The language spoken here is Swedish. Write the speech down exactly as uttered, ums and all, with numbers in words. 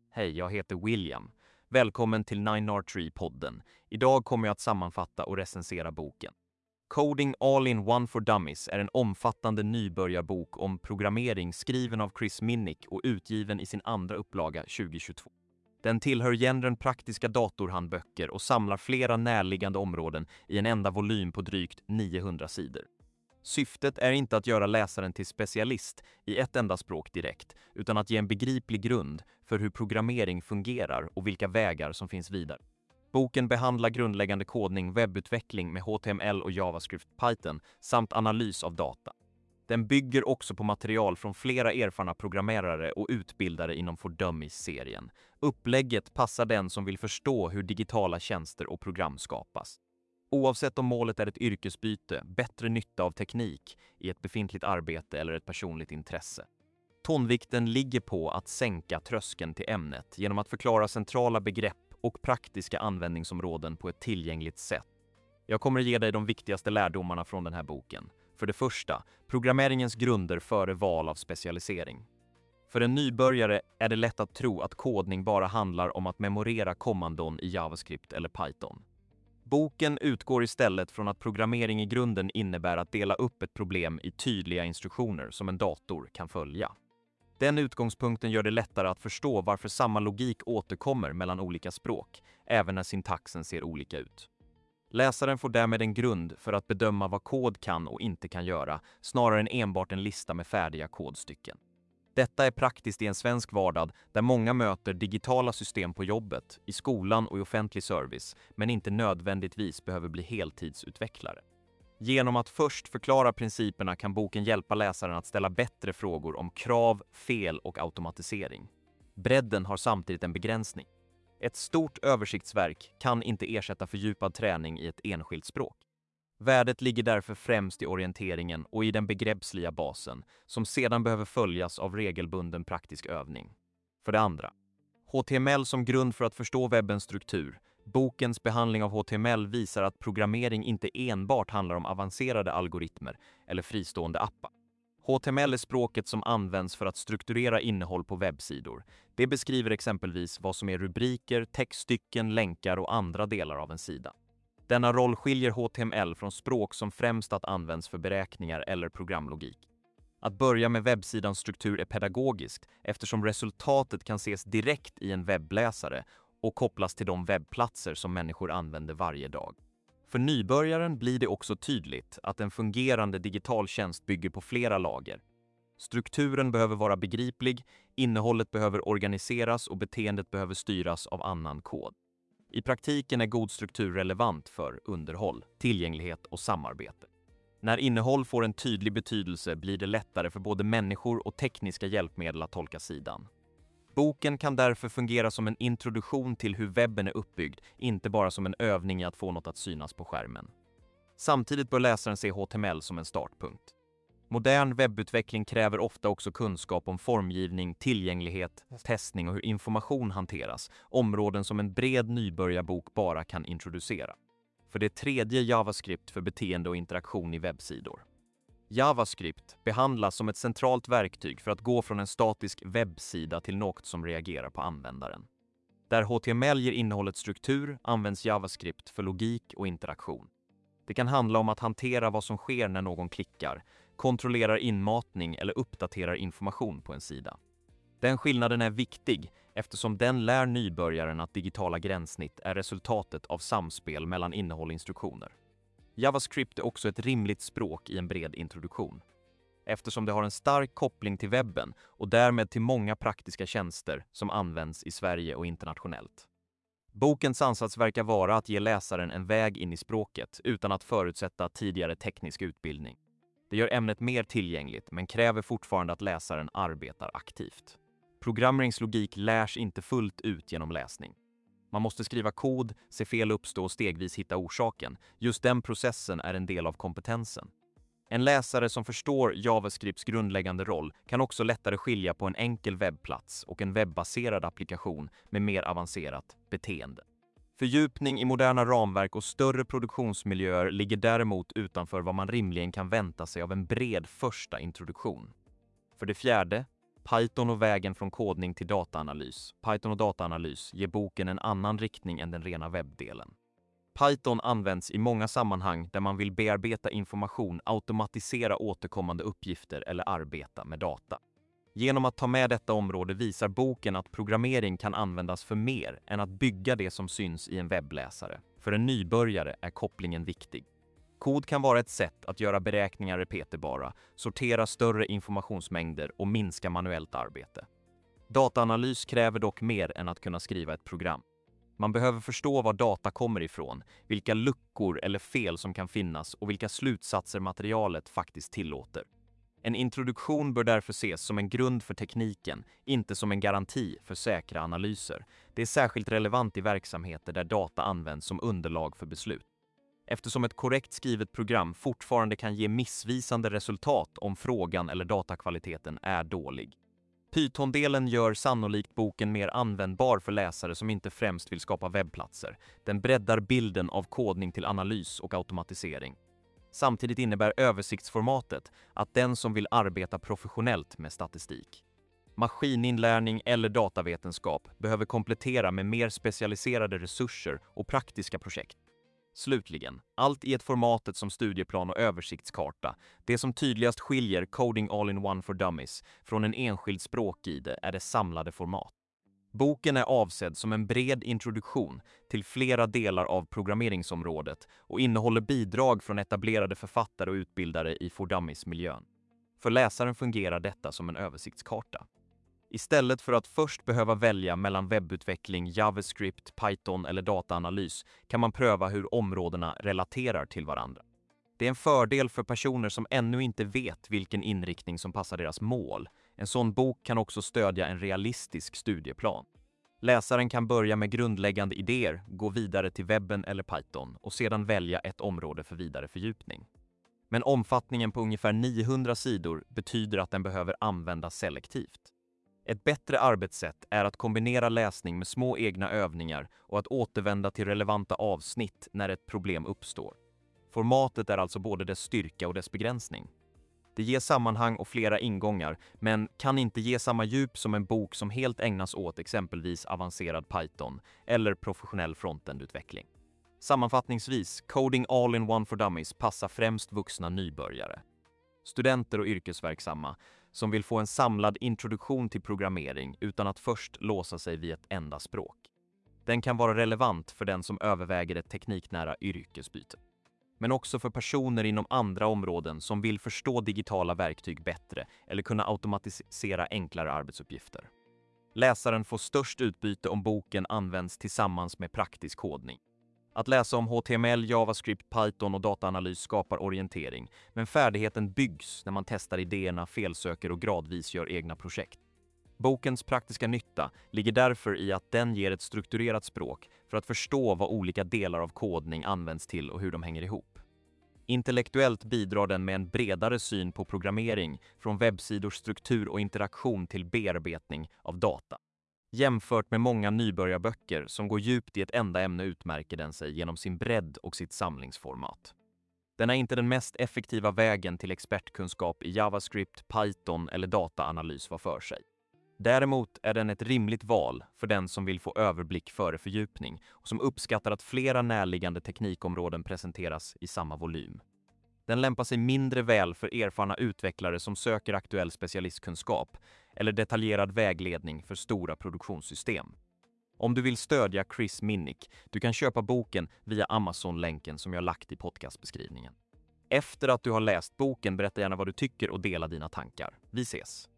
Hej, jag heter William. Välkommen till nine R tre-podden. Idag kommer jag att sammanfatta och recensera boken. Coding All-in-One for Dummies är en omfattande nybörjarbok om programmering skriven av Chris Minnick och utgiven i sin andra upplaga tjugohundratjugotvå. Den tillhör genren praktiska datorhandböcker och samlar flera närliggande områden i en enda volym på drygt niohundra sidor. Syftet är inte att göra läsaren till specialist i ett enda språk direkt, utan att ge en begriplig grund för hur programmering fungerar och vilka vägar som finns vidare. Boken behandlar grundläggande kodning, webbutveckling med H T M L och JavaScript, Python samt analys av data. Den bygger också på material från flera erfarna programmerare och utbildare inom For Dummies-serien. Upplägget passar den som vill förstå hur digitala tjänster och program skapas. Oavsett om målet är ett yrkesbyte, bättre nytta av teknik i ett befintligt arbete eller ett personligt intresse. Tonvikten ligger på att sänka tröskeln till ämnet genom att förklara centrala begrepp och praktiska användningsområden på ett tillgängligt sätt. Jag kommer att ge dig de viktigaste lärdomarna från den här boken. För det första, programmeringens grunder före val av specialisering. För en nybörjare är det lätt att tro att kodning bara handlar om att memorera kommandon i JavaScript eller Python. Boken utgår istället från att programmering i grunden innebär att dela upp ett problem i tydliga instruktioner som en dator kan följa. Den utgångspunkten gör det lättare att förstå varför samma logik återkommer mellan olika språk, även när syntaxen ser olika ut. Läsaren får därmed en grund för att bedöma vad kod kan och inte kan göra, snarare än enbart en lista med färdiga kodstycken. Detta är praktiskt i en svensk vardag där många möter digitala system på jobbet, i skolan och i offentlig service, men inte nödvändigtvis behöver bli heltidsutvecklare. Genom att först förklara principerna kan boken hjälpa läsaren att ställa bättre frågor om krav, fel och automatisering. Bredden har samtidigt en begränsning. Ett stort översiktsverk kan inte ersätta fördjupad träning i ett enskilt språk. Värdet ligger därför främst i orienteringen och i den begreppsliga basen, som sedan behöver följas av regelbunden praktisk övning. För det andra, H T M L som grund för att förstå webbens struktur. Bokens behandling av H T M L visar att programmering inte enbart handlar om avancerade algoritmer eller fristående appar. H T M L är språket som används för att strukturera innehåll på webbsidor. Det beskriver exempelvis vad som är rubriker, textstycken, länkar och andra delar av en sida. Denna roll skiljer H T M L från språk som främst att används för beräkningar eller programlogik. Att börja med webbsidans struktur är pedagogiskt eftersom resultatet kan ses direkt i en webbläsare och kopplas till de webbplatser som människor använder varje dag. För nybörjaren blir det också tydligt att en fungerande digital tjänst bygger på flera lager. Strukturen behöver vara begriplig, innehållet behöver organiseras och beteendet behöver styras av annan kod. I praktiken är god struktur relevant för underhåll, tillgänglighet och samarbete. När innehåll får en tydlig betydelse blir det lättare för både människor och tekniska hjälpmedel att tolka sidan. Boken kan därför fungera som en introduktion till hur webben är uppbyggd, inte bara som en övning i att få något att synas på skärmen. Samtidigt bör läsaren se H T M L som en startpunkt. Modern webbutveckling kräver ofta också kunskap om formgivning, tillgänglighet, testning och hur information hanteras, områden som en bred nybörjarbok bara kan introducera. För det tredje, JavaScript för beteende och interaktion i webbsidor. JavaScript behandlas som ett centralt verktyg för att gå från en statisk webbsida till något som reagerar på användaren. Där H T M L ger innehållet struktur används JavaScript för logik och interaktion. Det kan handla om att hantera vad som sker när någon klickar, kontrollerar inmatning eller uppdaterar information på en sida. Den skillnaden är viktig eftersom den lär nybörjaren att digitala gränssnitt är resultatet av samspel mellan innehåll och instruktioner. JavaScript är också ett rimligt språk i en bred introduktion, eftersom det har en stark koppling till webben och därmed till många praktiska tjänster som används i Sverige och internationellt. Bokens ansats verkar vara att ge läsaren en väg in i språket utan att förutsätta tidigare teknisk utbildning. Det gör ämnet mer tillgängligt men kräver fortfarande att läsaren arbetar aktivt. Programmeringslogik lärs inte fullt ut genom läsning. Man måste skriva kod, se fel uppstå och stegvis hitta orsaken. Just den processen är en del av kompetensen. En läsare som förstår JavaScripts grundläggande roll kan också lättare skilja på en enkel webbplats och en webbaserad applikation med mer avancerat beteende. Fördjupning i moderna ramverk och större produktionsmiljöer ligger däremot utanför vad man rimligen kan vänta sig av en bred första introduktion. För det fjärde, Python och vägen från kodning till dataanalys. Python och dataanalys ger boken en annan riktning än den rena webbdelen. Python används i många sammanhang där man vill bearbeta information, automatisera återkommande uppgifter eller arbeta med data. Genom att ta med detta område visar boken att programmering kan användas för mer än att bygga det som syns i en webbläsare. För en nybörjare är kopplingen viktig. Kod kan vara ett sätt att göra beräkningar repeterbara, sortera större informationsmängder och minska manuellt arbete. Dataanalys kräver dock mer än att kunna skriva ett program. Man behöver förstå var data kommer ifrån, vilka luckor eller fel som kan finnas och vilka slutsatser materialet faktiskt tillåter. En introduktion bör därför ses som en grund för tekniken, inte som en garanti för säkra analyser. Det är särskilt relevant i verksamheter där data används som underlag för beslut. Eftersom ett korrekt skrivet program fortfarande kan ge missvisande resultat om frågan eller datakvaliteten är dålig. Python-delen gör sannolikt boken mer användbar för läsare som inte främst vill skapa webbplatser. Den breddar bilden av kodning till analys och automatisering. Samtidigt innebär översiktsformatet att den som vill arbeta professionellt med statistik, maskininlärning eller datavetenskap behöver komplettera med mer specialiserade resurser och praktiska projekt. Slutligen, allt i ett formatet som studieplan och översiktskarta. Det som tydligast skiljer Coding All-in-One for Dummies från en enskild språkguide är det samlade format. Boken är avsedd som en bred introduktion till flera delar av programmeringsområdet och innehåller bidrag från etablerade författare och utbildare i for Dummies-miljön. För läsaren fungerar detta som en översiktskarta. Istället för att först behöva välja mellan webbutveckling, JavaScript, Python eller dataanalys kan man pröva hur områdena relaterar till varandra. Det är en fördel för personer som ännu inte vet vilken inriktning som passar deras mål. En sån bok kan också stödja en realistisk studieplan. Läsaren kan börja med grundläggande idéer, gå vidare till webben eller Python och sedan välja ett område för vidare fördjupning. Men omfattningen på ungefär niohundra sidor betyder att den behöver användas selektivt. Ett bättre arbetssätt är att kombinera läsning med små egna övningar och att återvända till relevanta avsnitt när ett problem uppstår. Formatet är alltså både dess styrka och dess begränsning. Det ger sammanhang och flera ingångar, men kan inte ge samma djup som en bok som helt ägnas åt exempelvis avancerad Python eller professionell frontend-utveckling. Sammanfattningsvis, Coding All-in-One for Dummies passar främst vuxna nybörjare, studenter och yrkesverksamma som vill få en samlad introduktion till programmering utan att först låsa sig vid ett enda språk. Den kan vara relevant för den som överväger ett tekniknära yrkesbyte, men också för personer inom andra områden som vill förstå digitala verktyg bättre eller kunna automatisera enklare arbetsuppgifter. Läsaren får störst utbyte om boken används tillsammans med praktisk kodning. Att läsa om H T M L, JavaScript, Python och dataanalys skapar orientering, men färdigheten byggs när man testar idéerna, felsöker och gradvis gör egna projekt. Bokens praktiska nytta ligger därför i att den ger ett strukturerat språk för att förstå vad olika delar av kodning används till och hur de hänger ihop. Intellektuellt bidrar den med en bredare syn på programmering, från webbsidors struktur och interaktion till bearbetning av data. Jämfört med många nybörjarböcker som går djupt i ett enda ämne utmärker den sig genom sin bredd och sitt samlingsformat. Den är inte den mest effektiva vägen till expertkunskap i JavaScript, Python eller dataanalys var för sig. Däremot är den ett rimligt val för den som vill få överblick före fördjupning och som uppskattar att flera närliggande teknikområden presenteras i samma volym. Den lämpar sig mindre väl för erfarna utvecklare som söker aktuell specialistkunskap eller detaljerad vägledning för stora produktionssystem. Om du vill stödja Chris Minnick, du kan köpa boken via Amazon-länken som jag lagt i podcastbeskrivningen. Efter att du har läst boken, berätta gärna vad du tycker och dela dina tankar. Vi ses!